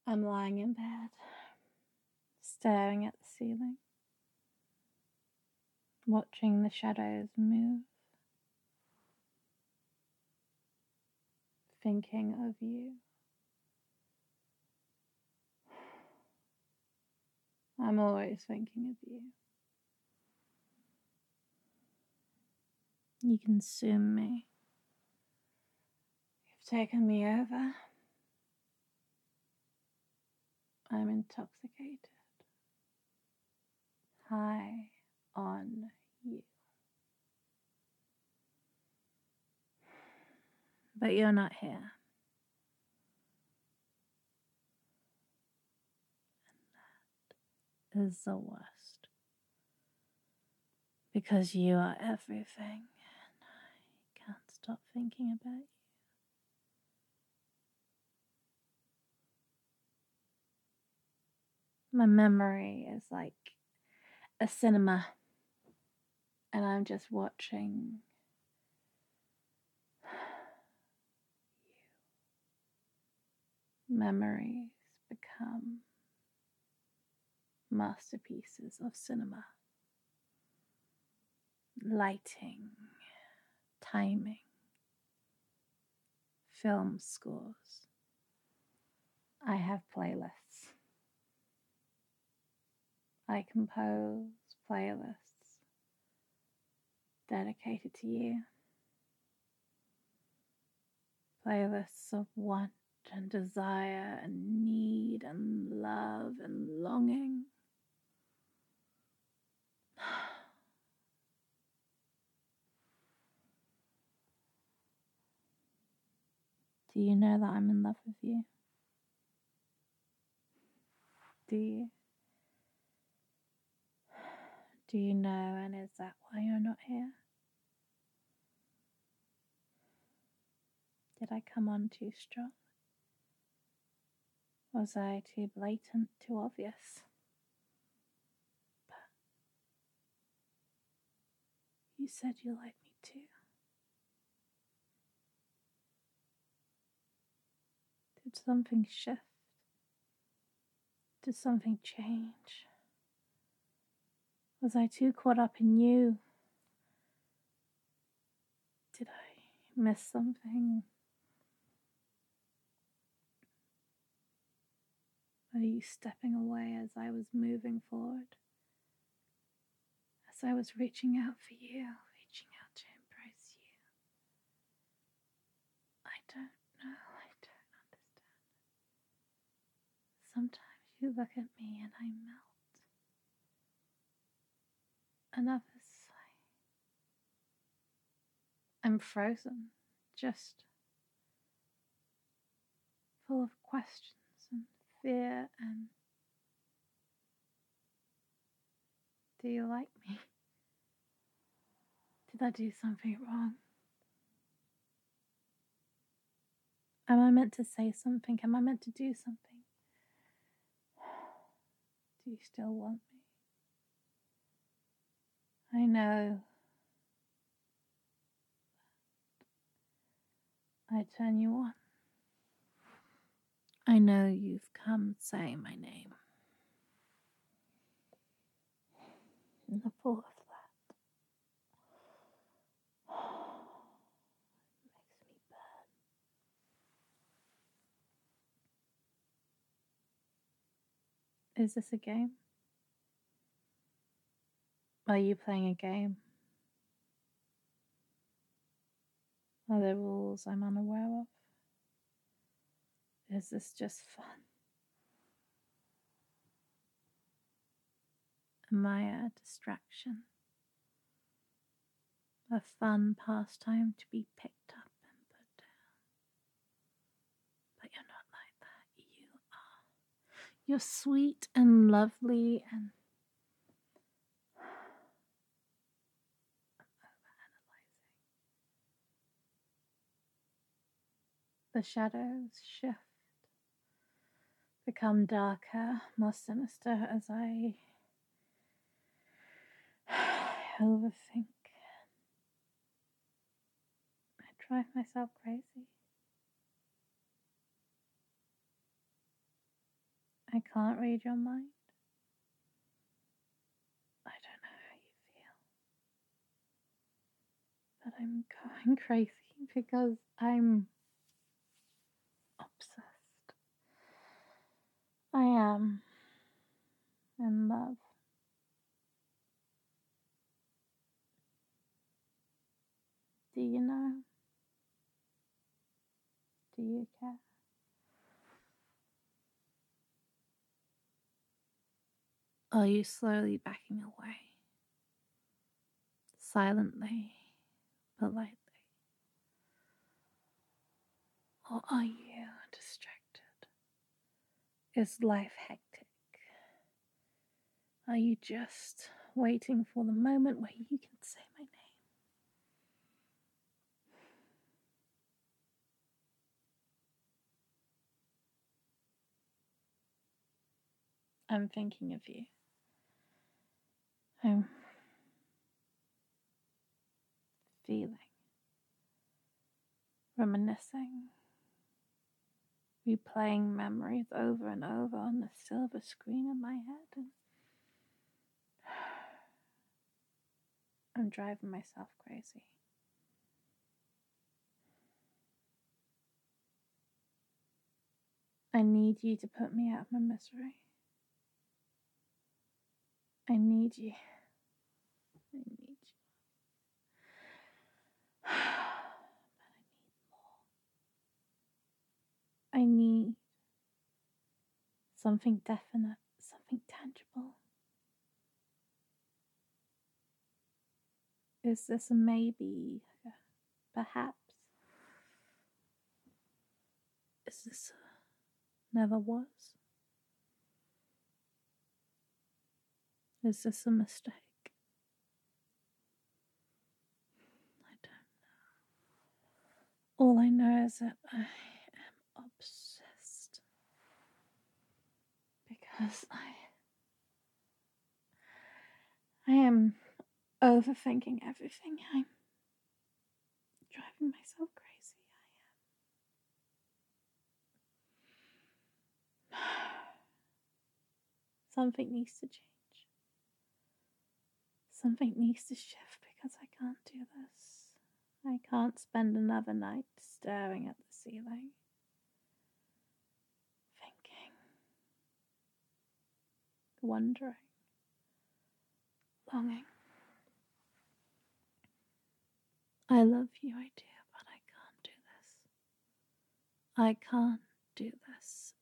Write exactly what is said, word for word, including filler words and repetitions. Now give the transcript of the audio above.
I'm lying in bed, staring at the ceiling, watching the shadows move, thinking of you. I'm always thinking of you. You consume me. You've taken me over. I'm intoxicated. High on you. But you're not here. And that is the worst. Because you are everything, and I can't stop thinking about you. My memory is like a cinema, and I'm just watching you. Memories become masterpieces of cinema. Lighting, timing, film scores. I have playlists. I compose playlists dedicated to you. Playlists of want and desire and need and love and longing. Do you know that I'm in love with you? Do you? Do you know, and is that why you're not here? Did I come on too strong? Was I too blatant, too obvious? But you said you liked me too. Did something shift? Did something change? Was I too caught up in you? Did I miss something? Are you stepping away as I was moving forward? As I was reaching out for you, reaching out to embrace you? I don't know, I don't understand. Sometimes you look at me and I melt. And others, I, I'm frozen, just full of questions and fear and do you like me? Did I do something wrong? Am I meant to say something? Am I meant to do something? Do you still want me? I know I turn you on. I know you've come saying my name. And the thought of that makes me burn. Is this a game? Are you playing a game? Are there rules I'm unaware of? Is this just fun? Am I a distraction? A fun pastime to be picked up and put down? But you're not like that. You are. You're sweet and lovely and the shadows shift, become darker, more sinister as I overthink. I drive myself crazy. I can't read your mind. I don't know how you feel, but I'm going crazy because I'm obsessed. I am in love. Do you know? Do you care? Are you slowly backing away? Silently, politely? Or are you distracted? Is life hectic? Are you just waiting for the moment where you can say my name? I'm thinking of you. I'm feeling, reminiscing, replaying memories over and over on the silver screen in my head, and I'm driving myself crazy. I need you to put me out of my misery. I need you. I need you. But I need more. I need something definite, something tangible. Is this a maybe? Perhaps? Is this a never was? Is this a mistake? I don't know. All I know is that I am obsessed because I I am overthinking everything. I'm driving myself crazy. I am. Something needs to change. Something needs to shift because I can't do this. I can't spend another night staring at the ceiling, thinking, wondering, longing. I love you, I do, but I can't do this. I can't do this